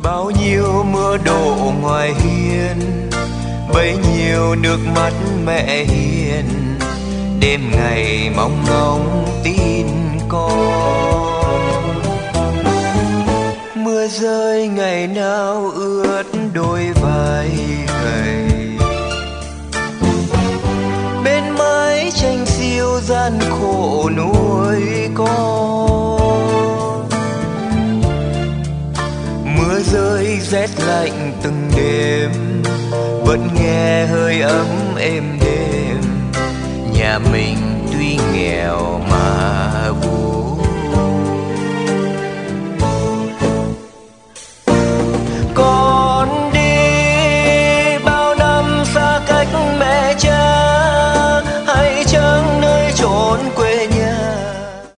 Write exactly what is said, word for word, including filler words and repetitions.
Bao nhiêu mưa đổ ngoài hiên, bấy nhiêu nước mắt mẹ hiền, đêm ngày mong ngóng tin con. Mưa rơi ngày nào ướt đôi vai gầy, bên mái tranh xiêu gian khổ nuôi con. Mưa rơi rét lạnh từng đêm, vẫn nghe hơi ấm êm đêm. Nhà mình tuy nghèo